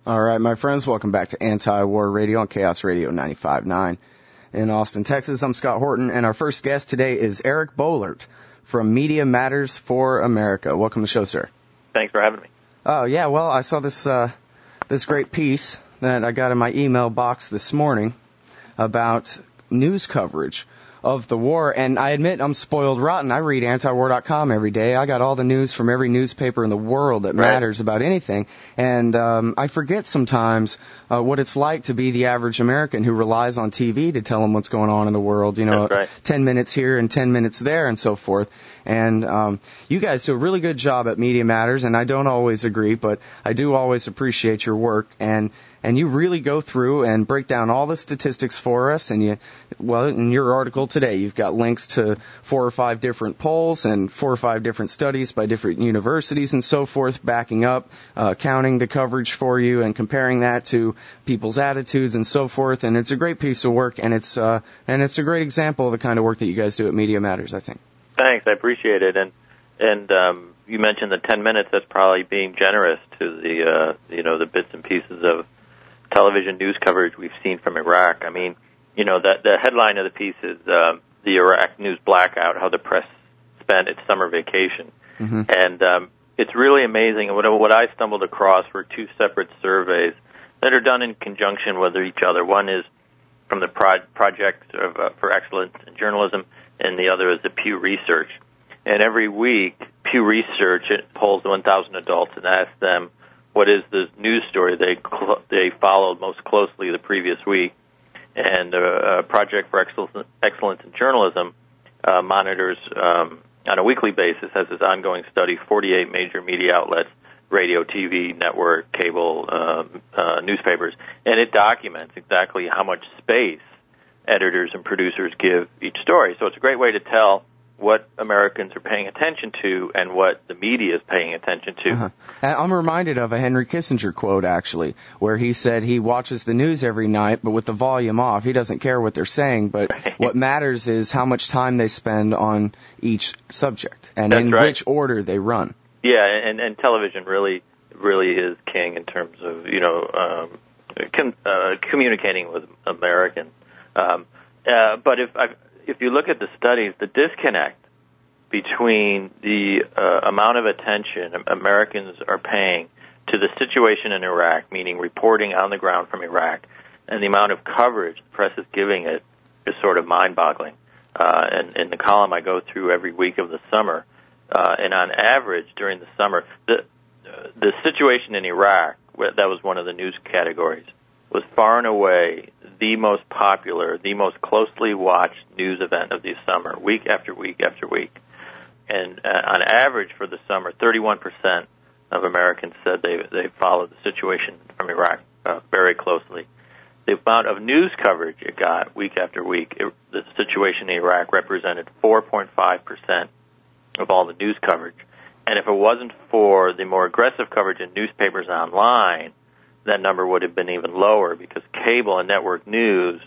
All right, my friends, welcome back to Anti-War Radio on Chaos Radio 95.9 in Austin, Texas. I'm Scott Horton, and our first guest today is Eric Boehlert from Media Matters for America. Welcome to the show, sir. Thanks for having me. Oh, yeah, well, I saw this great piece that I got in my email box this morning about news coverage of the war, and I admit I'm spoiled rotten. I read antiwar.com every day. I got all the news from every newspaper in the world that matters about anything, and I forget sometimes what it's like to be the average American who relies on TV to tell them what's going on in the world, 10 minutes here and 10 minutes there and so forth. And you guys do a really good job at Media Matters, and I don't always agree, but I do always appreciate your work, and you really go through and break down all the statistics for us, and in your article today, you've got links to 4 or 5 different polls and 4 or 5 different studies by different universities and so forth, backing up, counting the coverage for you and comparing that to people's attitudes and so forth, and it's a great piece of work, and it's a great example of the kind of work that you guys do at Media Matters, I think. Thanks, I appreciate it, and you mentioned the 10 minutes. That's probably being generous to the bits and pieces of television news coverage we've seen from Iraq. I mean, that the headline of the piece is the Iraq news blackout, how the press spent its summer vacation. Mm-hmm. And it's really amazing. What I stumbled across were 2 separate surveys that are done in conjunction with each other. One is from the Project for Excellence in Journalism, and the other is the Pew Research. And every week, Pew Research polls 1,000 adults and asks them, what is the news story they followed most closely the previous week? And Project for Excellence in Journalism monitors on a weekly basis, has this ongoing study, 48 major media outlets, radio, TV, network, cable, newspapers, and it documents exactly how much space editors and producers give each story. So it's a great way to tell what Americans are paying attention to and what the media is paying attention to. Uh-huh. I'm reminded of a Henry Kissinger quote, actually, where he said he watches the news every night, but with the volume off. He doesn't care what they're saying, but what matters is how much time they spend on each subject and in which order they run. Yeah, and television really is king in terms of, communicating with Americans. But if you look at the studies, the disconnect between the amount of attention Americans are paying to the situation in Iraq, meaning reporting on the ground from Iraq, and the amount of coverage the press is giving it is sort of mind-boggling. And in the column I go through every week of the summer, and on average during the summer, the situation in Iraq, that was one of the news categories, was far and away the most popular, the most closely watched news event of the summer, week after week after week. And on average for the summer, 31% of Americans said they followed the situation from Iraq very closely. The amount of news coverage it got week after week, the situation in Iraq represented 4.5% of all the news coverage. And if it wasn't for the more aggressive coverage in newspapers online, that number would have been even lower, because cable and network news,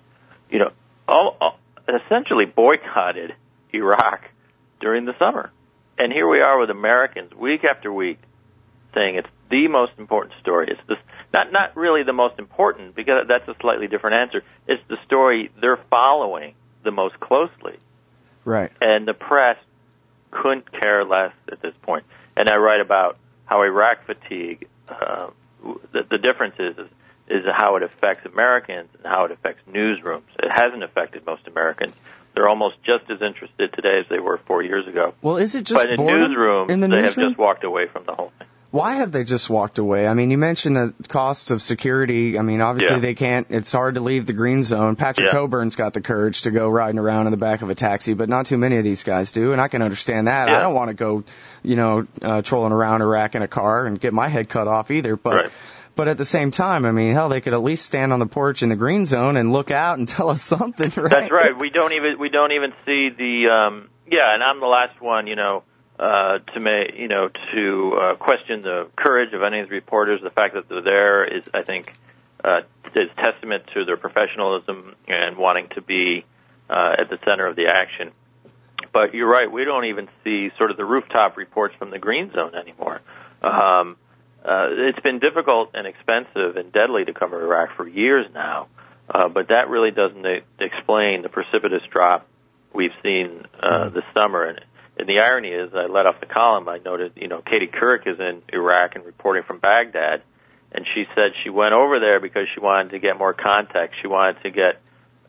essentially boycotted Iraq during the summer. And here we are with Americans week after week saying it's the most important story. It's this, not really the most important, because that's a slightly different answer. It's the story they're following the most closely. Right. And the press couldn't care less at this point. And I write about how Iraq fatigue, the difference is how it affects Americans and how it affects newsrooms. It hasn't affected most Americans. They're almost just as interested today as they were 4 years ago. Well, is it just boredom? But in newsrooms, they have just walked away from the whole thing. Why have they just walked away? I mean, you mentioned the costs of security. I mean, obviously they can't. It's hard to leave the green zone. Patrick Coburn's got the courage to go riding around in the back of a taxi, but not too many of these guys do, and I can understand that. I don't want to go, trolling around Iraq in a car and get my head cut off either. But at the same time, I mean, hell, they could at least stand on the porch in the green zone and look out and tell us something, right? That's right. We don't even see the and I'm the last one, to question the courage of any of the reporters. The fact that they're there is, I think, is testament to their professionalism and wanting to be at the center of the action. But you're right, we don't even see sort of the rooftop reports from the green zone anymore. it's been difficult and expensive and deadly to cover Iraq for years now, but that really doesn't explain the precipitous drop we've seen this summer. And the irony is, I let off the column, I noted, Katie Couric is in Iraq and reporting from Baghdad, and she said she went over there because she wanted to get more context. She wanted to get,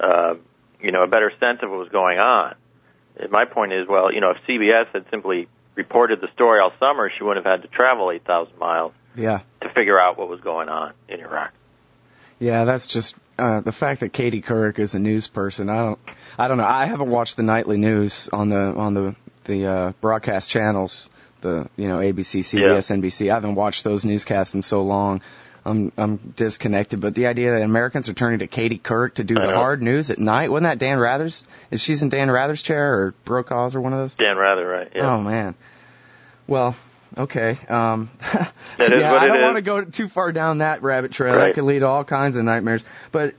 a better sense of what was going on. And my point is, well, if CBS had simply reported the story all summer, she wouldn't have had to travel 8,000 miles to figure out what was going on in Iraq. Yeah, that's just the fact that Katie Couric is a news person. I don't know. I haven't watched the nightly news on the broadcast channels, the ABC, CBS, NBC. I haven't watched those newscasts in so long. I'm disconnected. But the idea that Americans are turning to Katie Couric to do the hard news at night, wasn't that Dan Rather's? Is she's in Dan Rather's chair or Brokaw's or one of those? Dan Rather, right? Yeah. Oh man. Well, okay. I don't want to go too far down that rabbit trail. Right. That could lead to all kinds of nightmares. But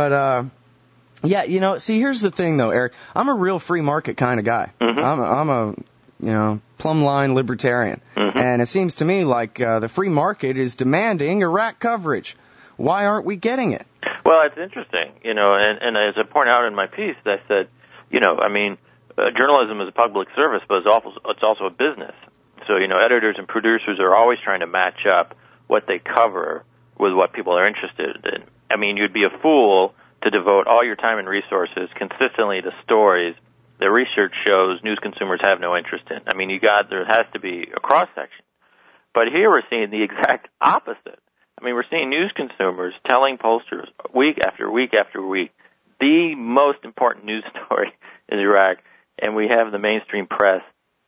yeah, see, here's the thing though, Eric. I'm a real free market kind of guy. Mm-hmm. I'm a plumb line libertarian. Mm-hmm. And it seems to me like the free market is demanding Iraq coverage. Why aren't we getting it? Well, it's interesting, and as I point out in my piece, I said, journalism is a public service, but it's also a business. So, editors and producers are always trying to match up what they cover with what people are interested in. I mean, you'd be a fool to devote all your time and resources consistently to stories that research shows news consumers have no interest in. I mean, there has to be a cross-section. But here we're seeing the exact opposite. I mean, we're seeing news consumers telling pollsters week after week after week the most important news story in Iraq, and we have the mainstream press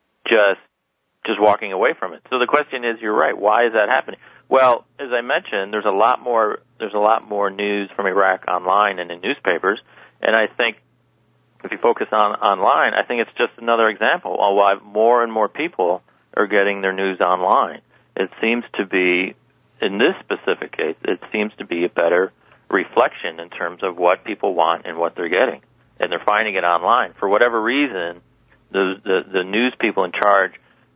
just walking away from it. So the question is, you're right, why is that happening? Well, as I mentioned, there's a lot more news from Iraq online and in newspapers, and I think if you focus on online, I think it's just another example of why more and more people are getting their news online. It seems to be, in this specific case, it seems to be a better reflection in terms of what people want and what they're getting, and they're finding it online. For whatever reason, the news people in charge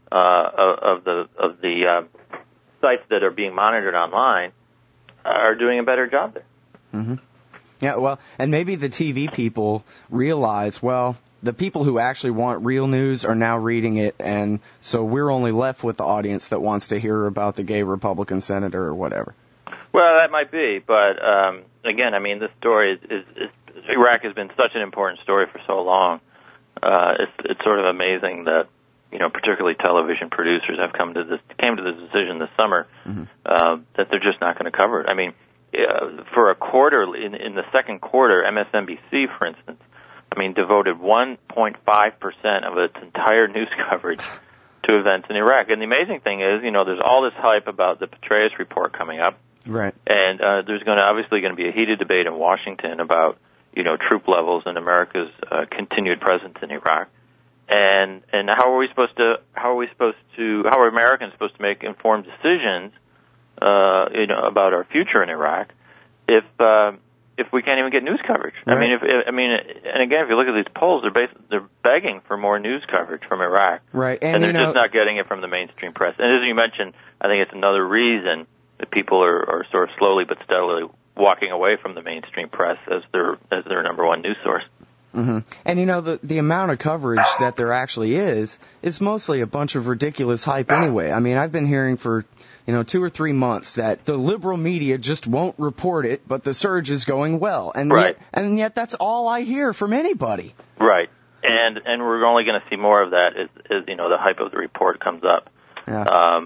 of the sites that are being monitored online are doing a better job there. Mm-hmm. Yeah, well, and maybe the TV people realize, well, the people who actually want real news are now reading it, and so we're only left with the audience that wants to hear about the gay Republican senator or whatever. Well, that might be, but again, I mean, this story is Iraq has been such an important story for so long. It's sort of amazing that particularly television producers came to this decision this summer that they're just not going to cover it. I mean, for a quarter in the second quarter, MSNBC, for instance, devoted 1.5% of its entire news coverage to events in Iraq. And the amazing thing is, there's all this hype about the Petraeus report coming up. Right. And there's obviously going to be a heated debate in Washington about, troop levels and America's continued presence in Iraq. And how are Americans supposed to make informed decisions, about our future in Iraq if we can't even get news coverage? Right. And again, if you look at these polls, they're begging for more news coverage from Iraq. Right. And they're just not getting it from the mainstream press. And as you mentioned, I think it's another reason that people are sort of slowly but steadily walking away from the mainstream press as their number one news source. Mm-hmm. And the amount of coverage that there actually is mostly a bunch of ridiculous hype anyway. I mean, I've been hearing for 2 or 3 months that the liberal media just won't report it, but the surge is going well. And right. yet that's all I hear from anybody. Right. And we're only going to see more of that as the hype of the report comes up. Yeah.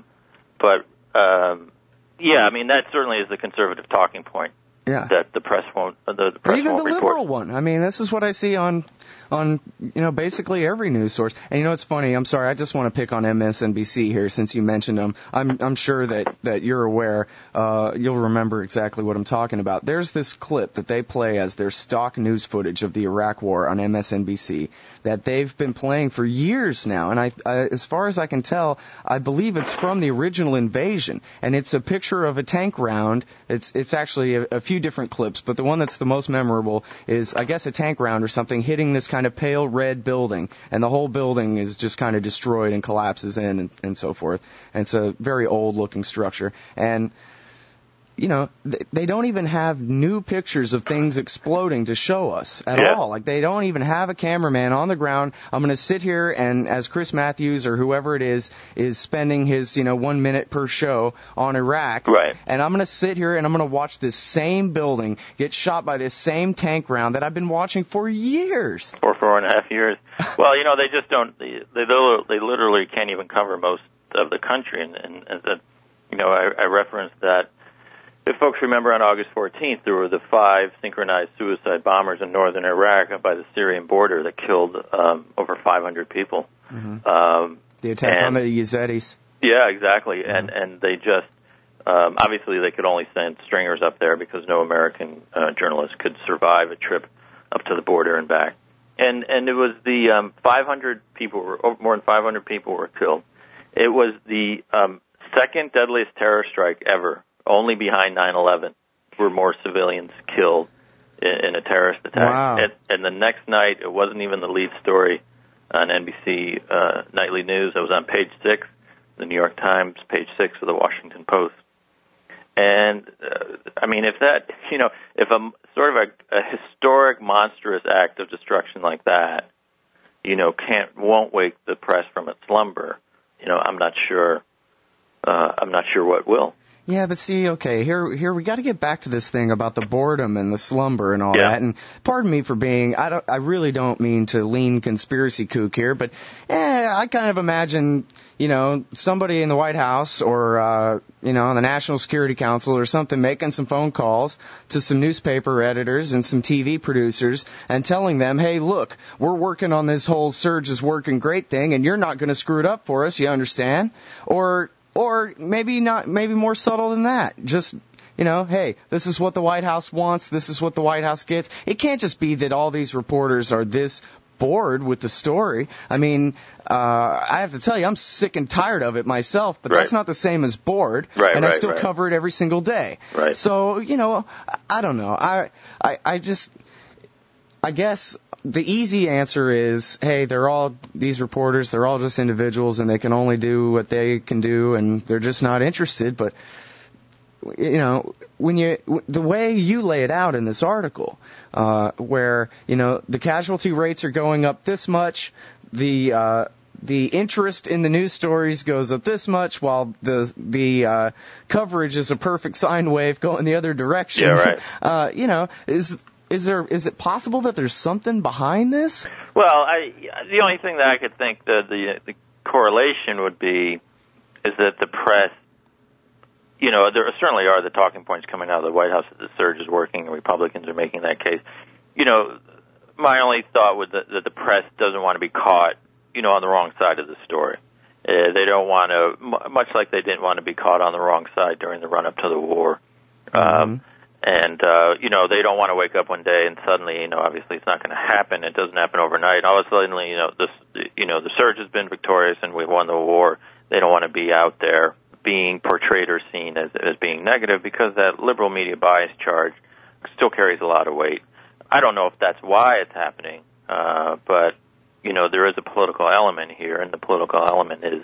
That certainly is the conservative talking point. Yeah. That the press won't. The press or even won't the report. liberal one. I mean, this is what I see on basically every news source. And it's funny. I'm sorry. I just want to pick on MSNBC here since you mentioned them. I'm sure that you're aware. You'll remember exactly what I'm talking about. There's this clip that they play as their stock news footage of the Iraq War on MSNBC that they've been playing for years now. And I as far as I can tell, I believe it's from the original invasion. And it's a picture of a tank round. It's actually a few few different clips, but the one that's the most memorable is, I guess, a tank round or something hitting this kind of pale red building, and the whole building is just kind of destroyed and collapses in and so forth. And it's a very old-looking structure. And you know, they don't even have new pictures of things exploding to show us at all. Like, they don't even have a cameraman on the ground. I'm going to sit here and, as Chris Matthews or whoever it is spending his, 1 minute per show on Iraq. Right. And I'm going to sit here and I'm going to watch this same building get shot by this same tank round that I've been watching for years. For 4.5 years. Well, they just don't, they literally can't even cover most of the country. And I referenced that. If folks remember, on August 14th, there were the 5 synchronized suicide bombers in northern Iraq by the Syrian border that killed over 500 people. Mm-hmm. The attack on the Yazidis. Yeah, exactly. Mm-hmm. And they just, obviously they could only send stringers up there because no American journalist could survive a trip up to the border and back. And it was the 500 people, more than 500 people were killed. It was the second deadliest terror strike ever. Only behind 9/11 were more civilians killed in a terrorist attack. Wow. And the next night, it wasn't even the lead story on NBC Nightly News. It was on page 6, the New York Times, page 6 of the Washington Post. And, if that, if a sort of a historic, monstrous act of destruction like that, won't wake the press from its slumber, I'm not sure what will. Yeah, but see, okay, here we got to get back to this thing about the boredom and the slumber and all that. And pardon me for being, I really don't mean to lean conspiracy kook here, but I kind of imagine, somebody in the White House or on the National Security Council or something making some phone calls to some newspaper editors and some TV producers and telling them, hey, look, we're working on this whole Surge is working great thing, and you're not going to screw it up for us, you understand? Or maybe not, maybe more subtle than that. Just, hey, this is what the White House wants. This is what the White House gets. It can't just be that all these reporters are this bored with the story. I have to tell you, I'm sick and tired of it myself, but that's not the same as bored. And I still cover it every single day. Right. So, I don't know. I guess the easy answer is, hey, these reporters, they're all just individuals and they can only do what they can do and they're just not interested. But, the way you lay it out in this article, where, the casualty rates are going up this much, the interest in the news stories goes up this much, while the coverage is a perfect sine wave going the other direction. Yeah, right. Is it possible that there's something behind this? Well, the only thing that I could think that the correlation would be is that the press, there certainly are the talking points coming out of the White House that the surge is working and Republicans are making that case. My only thought was that the press doesn't want to be caught, on the wrong side of the story. They don't want to, much like they didn't want to be caught on the wrong side during the run-up to the war. Mm-hmm. They don't want to wake up one day and suddenly, obviously it's not going to happen. It doesn't happen overnight. All of a sudden, the surge has been victorious and we've won the war. They don't want to be out there being portrayed or seen as being negative because that liberal media bias charge still carries a lot of weight. I don't know if that's why it's happening, but, there is a political element here, and the political element is,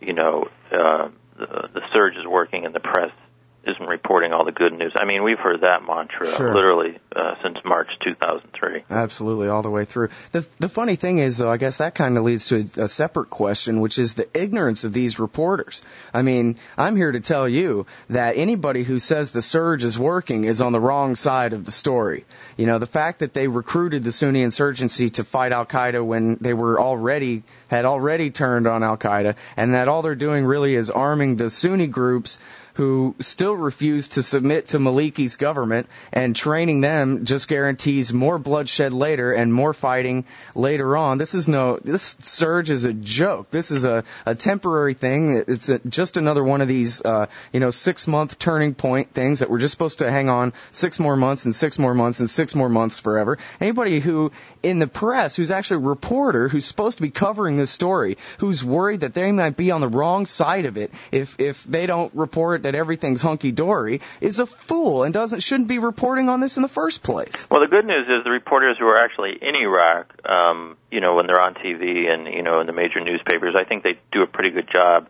the surge is working and the press isn't reporting all the good news. We've heard that mantra literally since March 2003. Absolutely, all the way through. The funny thing is, though, I guess that kind of leads to a separate question, which is the ignorance of these reporters. I'm here to tell you that anybody who says the surge is working is on the wrong side of the story. The fact that they recruited the Sunni insurgency to fight Al-Qaeda when they had already turned on Al-Qaeda, and that all they're doing really is arming the Sunni groups who still refuse to submit to Maliki's government, and training them just guarantees more bloodshed later and more fighting later on. This surge is a joke. This is a temporary thing. It's just another one of these, 6-month turning point things that we're just supposed to hang on 6 more months and 6 more months and 6 more months forever. Anybody who, in the press, who's actually a reporter, who's supposed to be covering this story, who's worried that they might be on the wrong side of it if they don't report report that everything's hunky-dory is a fool and shouldn't be reporting on this in the first place. Well, the good news is the reporters who are actually in Iraq, when they're on TV and, in the major newspapers, I think they do a pretty good job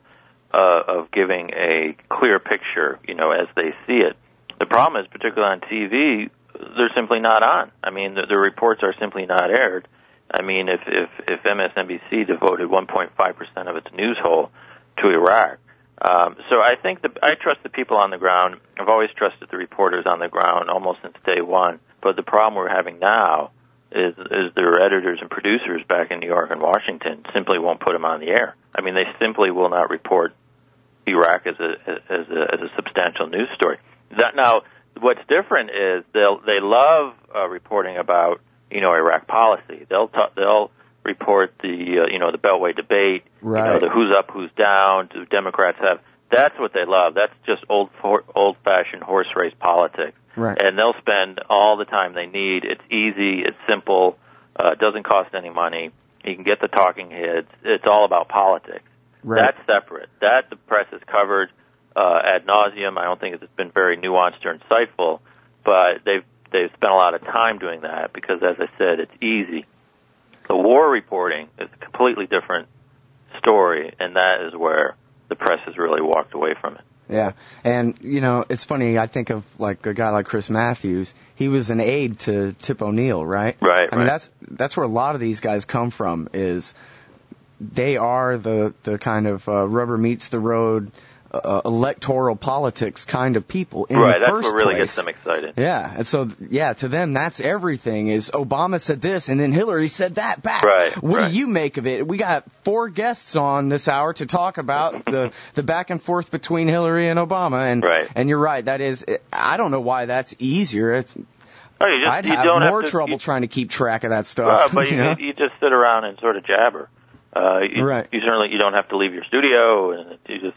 of giving a clear picture, as they see it. The problem is, particularly on TV, they're simply not on. I mean, the reports are simply not aired. I mean, if MSNBC devoted 1.5% of its news hole to Iraq, so I think I trust the people on the ground. I've always trusted the reporters on the ground almost since day one. But the problem we're having now is their editors and producers back in New York and Washington simply won't put them on the air. I mean, they simply will not report Iraq as a substantial news story. Now, what's different is they love reporting about Iraq policy. They'll report the Beltway debate, right. The who's up, who's down. Do Democrats have? That's what they love. That's just old-fashioned horse race politics. Right. And they'll spend all the time they need. It's easy. It's simple. It doesn't cost any money. You can get the talking heads. It's all about politics. Right. That's separate. That the press has covered ad nauseum. I don't think it's been very nuanced or insightful, but they've spent a lot of time doing that because, as I said, it's easy. The war reporting is a completely different story, and that is where the press has really walked away from it. Yeah, and, it's funny, I think of, like, a guy like Chris Matthews. He was an aide to Tip O'Neill, right? Right, I mean, that's where a lot of these guys come from, is they are the kind of rubber meets the road, electoral politics kind of people in the first place. Right, that's what really gets them excited. Yeah, and so, to them, that's everything, is Obama said this, and then Hillary said that back. Right. What do you make of it? We got 4 guests on this hour to talk about the back and forth between Hillary and Obama, and right. And you're right, that is, I don't know why that's easier. I'd have more trouble trying to keep track of that stuff. But you just sit around and sort of jabber. Right. You certainly don't have to leave your studio, and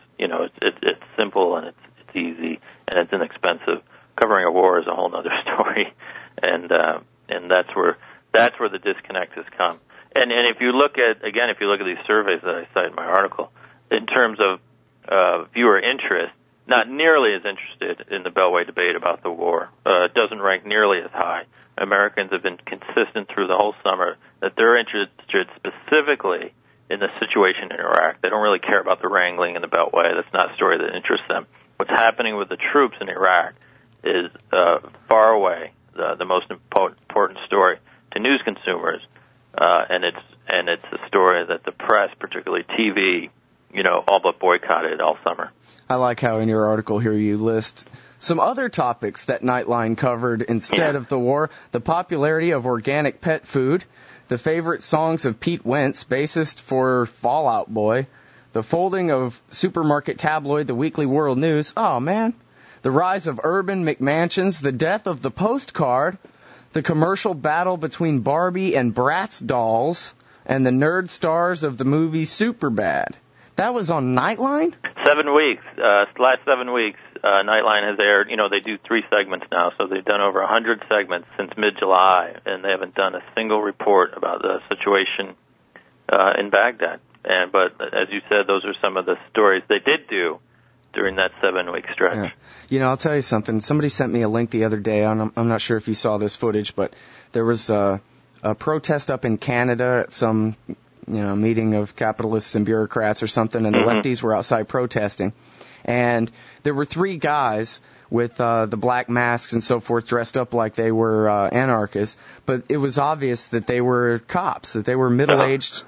it's simple and it's easy and it's inexpensive. Covering a war is a whole other story, and that's where the disconnect has come. And if you look at these surveys that I cite in my article, in terms of viewer interest, not nearly as interested in the Beltway debate about the war. It doesn't rank nearly as high. Americans have been consistent through the whole summer that they're interested specifically in the situation in Iraq. They don't really care about the wrangling in the Beltway. That's not a story that interests them. What's happening with the troops in Iraq is far away the most important story to news consumers, and it's a story that the press, particularly TV, all but boycotted all summer. I like how in your article here you list some other topics that Nightline covered instead of the war: the popularity of organic pet food, the favorite songs of Pete Wentz, bassist for Fall Out Boy, the folding of supermarket tabloid The Weekly World News, oh man, the rise of urban McMansions, the death of the postcard, the commercial battle between Barbie and Bratz dolls, and the nerd stars of the movie Superbad. That was on Nightline? 7 weeks. Last 7 weeks, Nightline has aired. They do 3 segments now, so they've done over 100 segments since mid-July, and they haven't done a single report about the situation in Baghdad. But as you said, those are some of the stories they did do during that 7-week stretch. Yeah. I'll tell you something. Somebody sent me a link the other day. I'm not sure if you saw this footage, but there was a protest up in Canada at some meeting of capitalists and bureaucrats or something, and the lefties were outside protesting. And there were 3 guys with the black masks and so forth dressed up like they were anarchists, but it was obvious that they were cops, that they were middle-aged,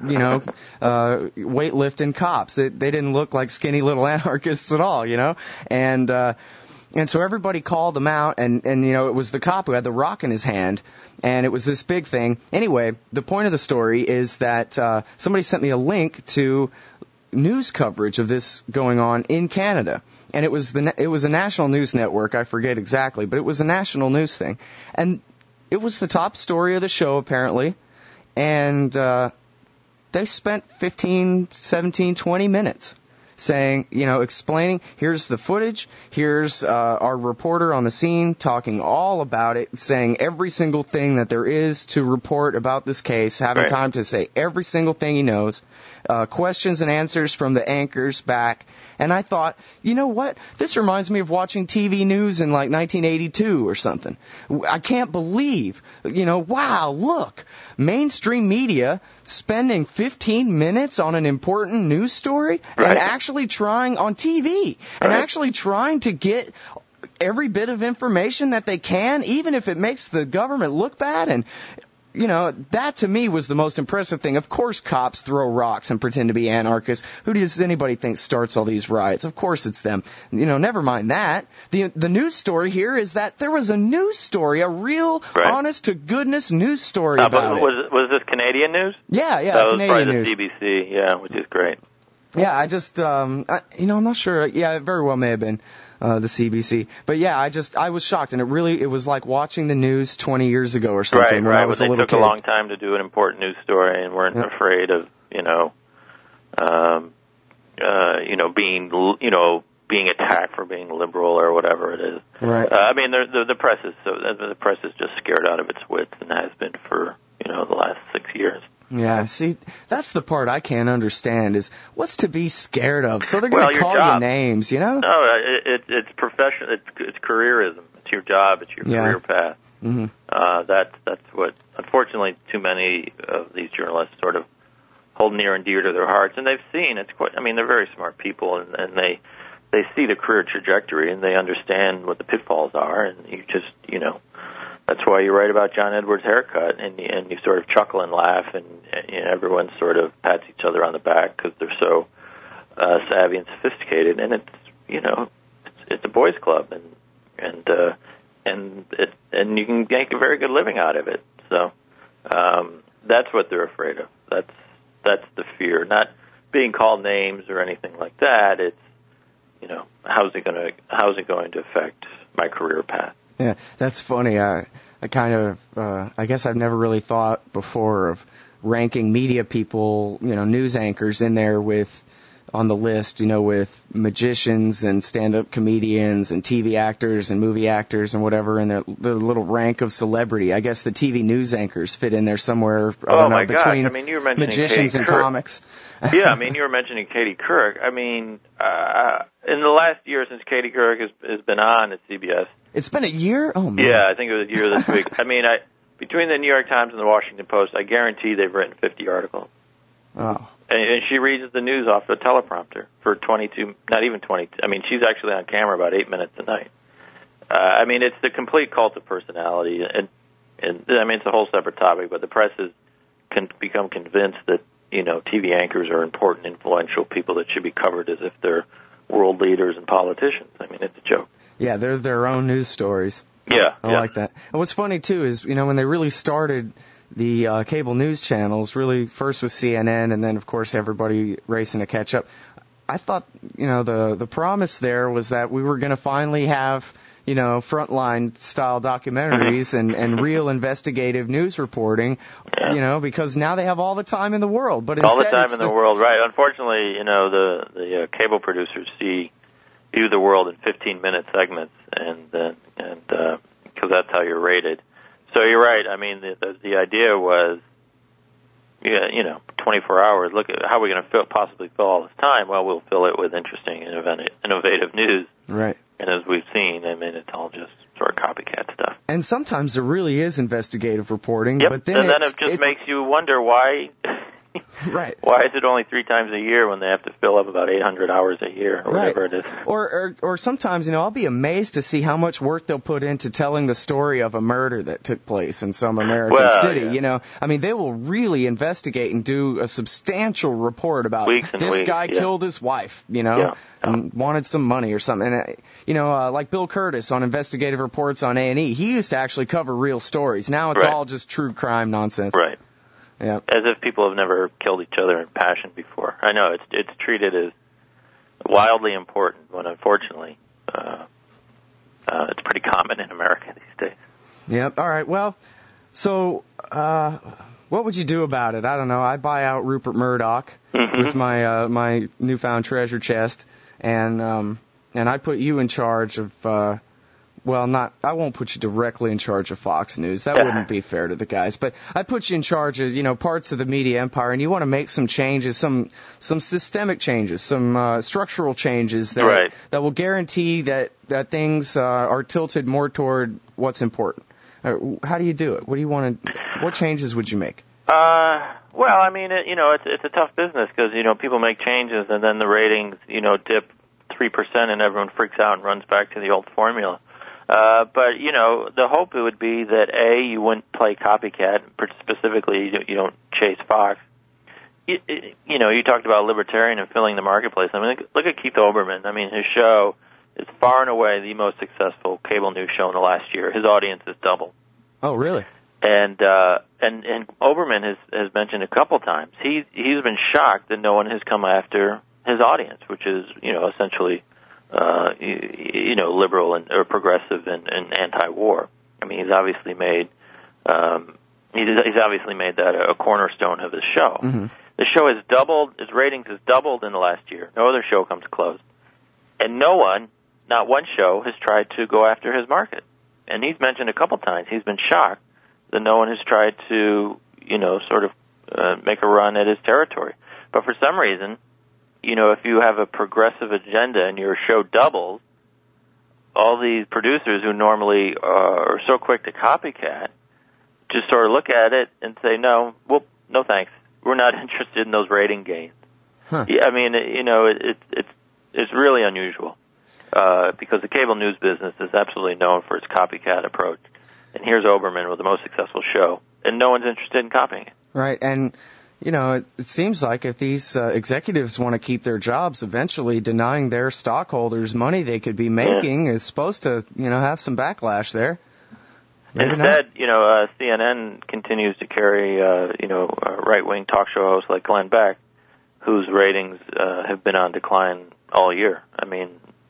weightlifting cops. They didn't look like skinny little anarchists at all, And so everybody called them out, and it was the cop who had the rock in his hand, and it was this big thing. Anyway, the point of the story is that somebody sent me a link to news coverage of this going on in Canada, and it was a national news network. I forget exactly, but it was a national news thing, and it was the top story of the show apparently, and they spent 15, 17, 20 minutes saying, explaining, here's the footage, here's our reporter on the scene talking all about it, saying every single thing that there is to report about this case, having time to say every single thing he knows, questions and answers from the anchors back. And I thought, you know what? This reminds me of watching TV news in like 1982 or something. I can't believe, wow, look, mainstream media spending 15 minutes on an important news story and actually trying on TV and actually trying to get every bit of information that they can, even if it makes the government look bad. And that to me was the most impressive thing. Of course cops throw rocks and pretend to be anarchists. Who does anybody think starts all these riots? Of course it's them. Never mind that. The news story here is that there was a news story, a real, honest-to-goodness news story about it. Was this Canadian news? Yeah, that Canadian was probably the CBC, which is great. Yeah, I just, I'm not sure. Yeah, it very well may have been. The CBC. But yeah, I was shocked, and it was like watching the news 20 years ago or something when I was a little kid. They took a long time to do an important news story and weren't afraid of, being attacked for being liberal or whatever it is. Right. The press is just scared out of its wits and has been for, the last 6 years. Yeah, see, that's the part I can't understand is what's to be scared of? So they're going to call you names, No, it's professional. It's careerism. It's your job. It's your career path. Mm-hmm. That's what, unfortunately, too many of these journalists sort of hold near and dear to their hearts. And they've seen, they're very smart people, and they see the career trajectory, and they understand what the pitfalls are, and you just, that's why you write about John Edwards' haircut, and you sort of chuckle and laugh, and everyone sort of pats each other on the back because they're so savvy and sophisticated, and it's a boys' club, and you can make a very good living out of it. So that's what they're afraid of. That's the fear, not being called names or anything like that. It's how's it going to affect my career path? Yeah, that's funny. I guess I've never really thought before of ranking media people, news anchors in there on the list, with magicians and stand-up comedians and TV actors and movie actors and whatever in their little rank of celebrity. I guess the TV news anchors fit in there somewhere, between you were mentioning magicians and comics. Yeah, you were mentioning Katie Couric. In the last year since Katie Couric has been on at CBS. It's been a year? Oh, man. Yeah, I think it was a year this week. Between the New York Times and the Washington Post, I guarantee they've written 50 articles. Oh. And she reads the news off the teleprompter for 22, not even 22. She's actually on camera about 8 minutes a night. It's the complete cult of personality. And it's a whole separate topic, but the press can become convinced that, TV anchors are important, influential people that should be covered as if they're world leaders and politicians. It's a joke. Yeah, they're their own news stories. Yeah. I like that. And what's funny, too, is, when they really started the cable news channels, really first with CNN and then, of course, everybody racing to catch up, I thought, the promise there was that we were going to finally have, Frontline-style documentaries and real investigative news reporting, because now they have all the time in the world. But all the time in the world, right. Unfortunately, the cable producers view the world in 15-minute segments, and because that's how you're rated. So you're right. The idea was, 24 hours. Look at how we're going to possibly fill all this time. Well, we'll fill it with interesting, innovative news. Right. And as we've seen, it's all just sort of copycat stuff. And sometimes there really is investigative reporting. Yep. But then it just makes you wonder why. Right. Why is it only 3 times a year when they have to fill up about 800 hours a year or whatever it is? Or sometimes, I'll be amazed to see how much work they'll put into telling the story of a murder that took place in some American city. Yeah. They will really investigate and do a substantial report about this guy killed his wife, and wanted some money or something. And, like Bill Curtis on investigative reports on A&E, he used to actually cover real stories. Now it's all just true crime nonsense. Right. Yeah. As if people have never killed each other in passion before. I know it's treated as wildly important when, unfortunately, it's pretty common in America these days. Yep. All right. Well, so what would you do about it? I don't know. I buy out Rupert Murdoch. Mm-hmm. with my my newfound treasure chest, and I put you in charge of. I won't put you directly in charge of Fox News. That wouldn't be fair to the guys. But I put you in charge of, parts of the media empire, and you want to make some changes, some systemic changes, some structural changes that will guarantee that things are tilted more toward what's important. How do you do it? What do you want to? What changes would you make? Well, I mean, it's a tough business because people make changes and then the ratings dip 3% and everyone freaks out and runs back to the old formula. But the hope it would be that you wouldn't play copycat. Specifically, you don't chase Fox. You talked about libertarian and filling the marketplace. I mean, look at Keith Olbermann. I mean, his show is far and away the most successful cable news show in the last year. His audience has doubled. Oh, really? And Olbermann has mentioned a couple times he's been shocked that no one has come after his audience, which is essentially liberal or progressive and anti-war. I mean, he's obviously made that a cornerstone of his show. Mm-hmm. The show has doubled. Its ratings has doubled in the last year. No other show comes close, and not one show has tried to go after his market. And he's mentioned a couple times he's been shocked that no one has tried to make a run at his territory. But for some reason, if you have a progressive agenda and your show doubles, all these producers who normally are so quick to copycat just sort of look at it and say, no thanks. We're not interested in those rating gains. Huh. I mean, it's really unusual because the cable news business is absolutely known for its copycat approach. And here's Olbermann with the most successful show, and no one's interested in copying it. Right, and it seems like if these executives want to keep their jobs, eventually denying their stockholders money they could be making is supposed to, have some backlash there. Maybe Instead, CNN continues to carry, right-wing talk show hosts like Glenn Beck, whose ratings have been on decline all year. I mean,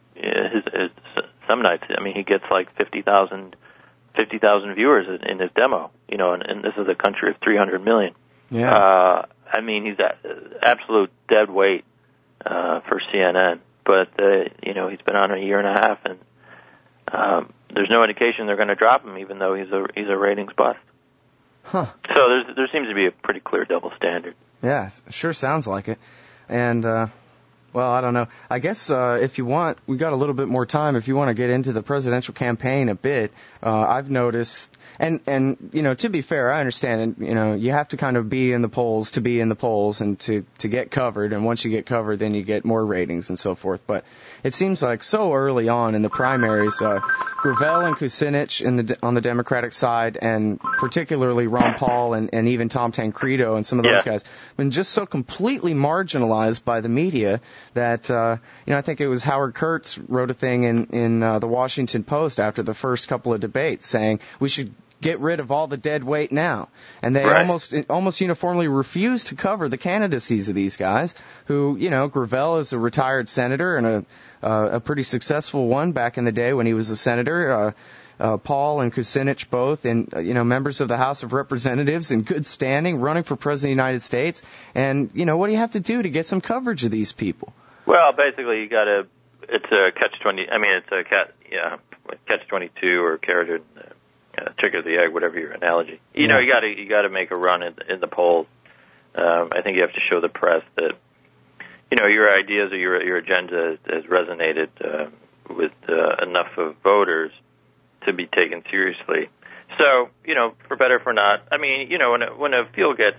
some nights, he gets like 50,000 viewers in his demo, and this is a country of 300 million. Yeah. He's absolute dead weight for CNN, but he's been on a year and a half, and there's no indication they're going to drop him, even though he's a ratings bust. Huh. So there seems to be a pretty clear double standard. Yeah, sure sounds like it, and. I don't know. I guess if you want, we got a little bit more time. If you want to get into the presidential campaign a bit, I've noticed, and to be fair, I understand, you have to kind of be in the polls to be in the polls and to get covered. And once you get covered, then you get more ratings and so forth. But it seems like so early on in the primaries, Gravel and Kucinich on the Democratic side, and particularly Ron Paul and even Tom Tancredo and some of those guys, have been just so completely marginalized by the media that, I think it was Howard Kurtz wrote a thing in the Washington Post after the first couple of debates saying we should get rid of all the dead weight now. And they almost uniformly refused to cover the candidacies of these guys who, Gravel is a retired senator and a pretty successful one back in the day when he was a senator. Paul and Kucinich both, and members of the House of Representatives in good standing, running for president of the United States. And what do you have to do to get some coverage of these people? Well, basically, it's a catch-20. It's a catch-22 or carrot chicken or the egg, whatever your analogy. You got to make a run in the polls. I think you have to show the press that your ideas or your agenda has resonated with enough of voters to be taken seriously. So, for better or for not, when a field gets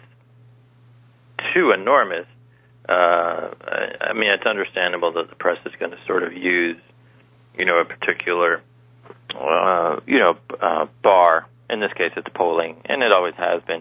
too enormous, it's understandable that the press is going to sort of use, a particular, bar. In this case, it's polling, and it always has been.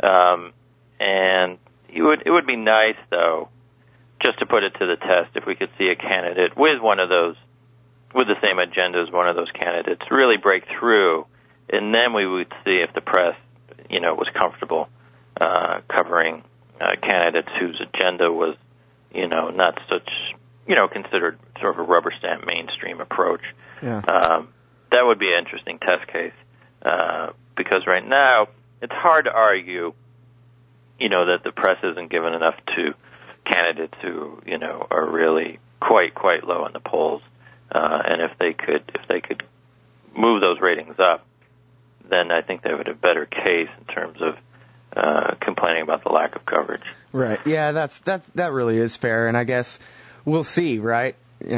And it would be nice, though, just to put it to the test, if we could see a candidate with the same agenda as one of those candidates really break through, and then we would see if the press, was comfortable covering candidates whose agenda was, not such, considered sort of a rubber stamp mainstream approach. Yeah. That would be an interesting test case because right now it's hard to argue, that the press isn't given enough to candidates who, are really quite low in the polls. And if they could move those ratings up, then I think they would have a better case in terms of complaining about the lack of coverage. Right. Yeah, that really is fair, and I guess we'll see, right?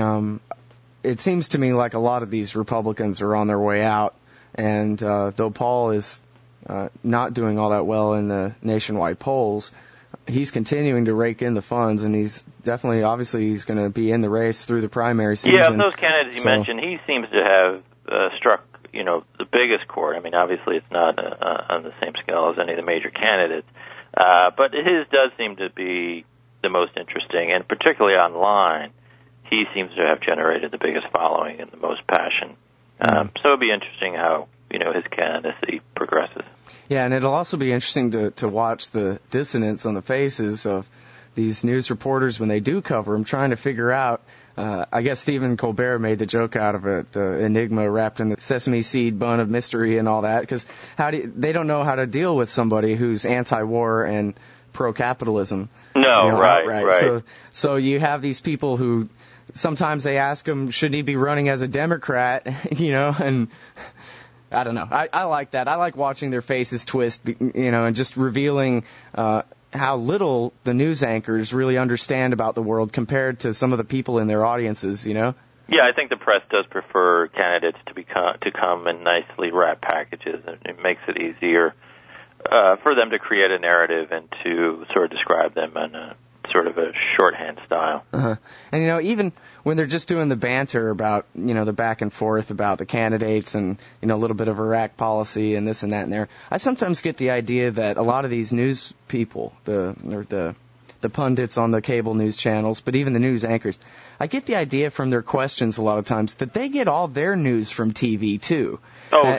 It seems to me like a lot of these Republicans are on their way out, and though Paul is not doing all that well in the nationwide polls, he's continuing to rake in the funds, and he's he's going to be in the race through the primary season. Yeah, of those candidates you mentioned, he seems to have struck, the biggest chord. I mean, obviously it's not on the same scale as any of the major candidates, but his does seem to be the most interesting, and particularly online, he seems to have generated the biggest following and the most passion. So it'll be interesting how, his candidacy progresses. Yeah, and it'll also be interesting to watch the dissonance on the faces of these news reporters when they do cover them, trying to figure out, I guess Stephen Colbert made the joke out of it, the enigma wrapped in the sesame seed bun of mystery and all that, because they don't know how to deal with somebody who's anti-war and pro-capitalism. No, right. So you have these people who sometimes they ask him, shouldn't he be running as a Democrat, and I don't know. I like that. I like watching their faces twist, and just revealing how little the news anchors really understand about the world compared to some of the people in their audiences, Yeah, I think the press does prefer candidates to come in nicely wrapped packages, and it makes it easier for them to create a narrative and to sort of describe them in a sort of a shorthand style. Uh-huh. And, even when they're just doing the banter about, the back and forth about the candidates and, a little bit of Iraq policy and this and that and there, I sometimes get the idea that a lot of these news people, the pundits on the cable news channels, but even the news anchors, I get the idea from their questions a lot of times that they get all their news from TV, too. Oh,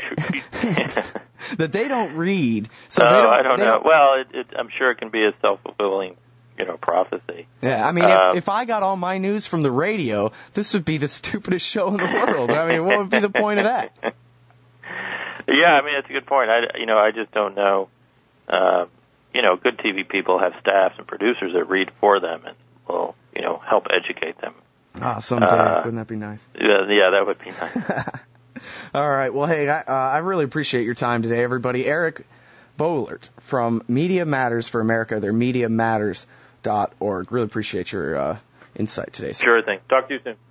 that they don't read. So I don't know. Well, I'm sure it can be a self-fulfilling prophecy. Yeah, I mean, if I got all my news from the radio, this would be the stupidest show in the world. I mean, what would be the point of that? Yeah, I mean, it's a good point. I just don't know. Good TV people have staffs and producers that read for them and will, help educate them. Someday. Wouldn't that be nice? Yeah, that would be nice. All right. Well, hey, I really appreciate your time today, everybody. Eric Boehlert from Media Matters for America. They're MediaMatters.org. Really appreciate your insight today, sir. Sure thing. Talk to you soon.